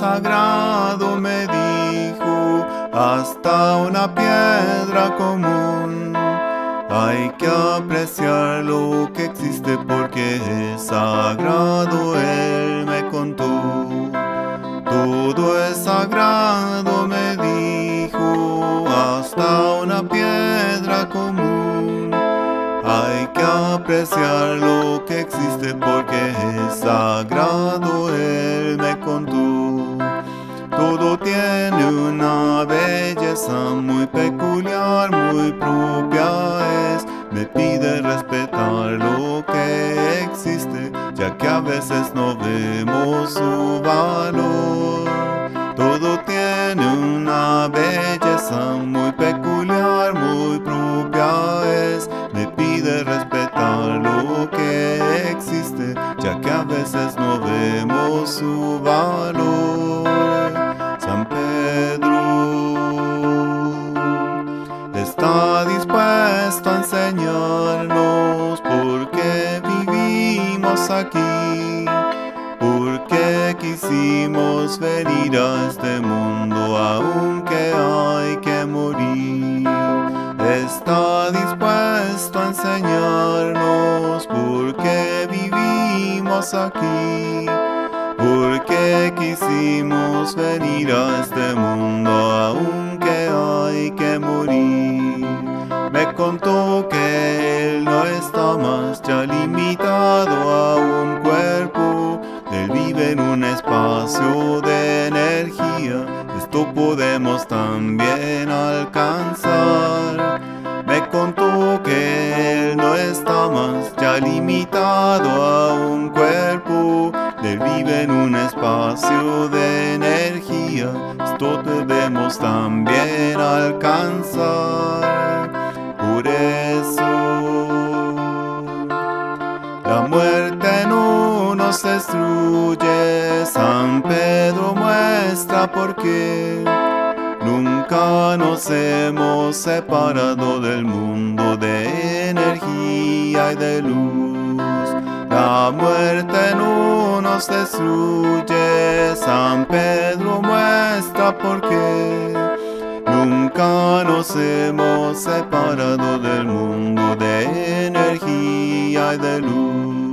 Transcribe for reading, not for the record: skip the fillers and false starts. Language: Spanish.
sagrado me dijo, hasta una piedra común. Hay que apreciar lo que existe porque es sagrado, él me contó. Todo es sagrado, me dijo, hasta una piedra común. Hay que apreciar lo que existe porque es sagrado, él me contó. Todo tiene una belleza muy peculiar, muy propia es. Me pide respetar lo que existe, ya que a veces no vemos su valor. Todo tiene una belleza muy peculiar, muy propia es. Me pide respetar lo que existe, ya que a veces no vemos su valor. San Pedro está dispuesto a enseñarnos por qué vivimos aquí, por qué quisimos venir a este mundo aunque hay que morir. Está dispuesto a enseñarnos por qué vivimos aquí, porque quisimos venir a este mundo aunque hay que morir. Me contó que él no está más ya limitado a un cuerpo, él vive en un espacio de energía, esto podemos también alcanzar. Me contó que él no está más ya limitado a un cuerpo, él vive en un espacio de energía, esto debemos también alcanzar. Por eso la muerte no nos destruye, San Pedro muestra por qué. Nunca nos hemos separado del mundo de energía y de luz. La muerte no nos destruye, San Pedro muestra por qué. Nunca nos hemos separado del mundo de energía y de luz.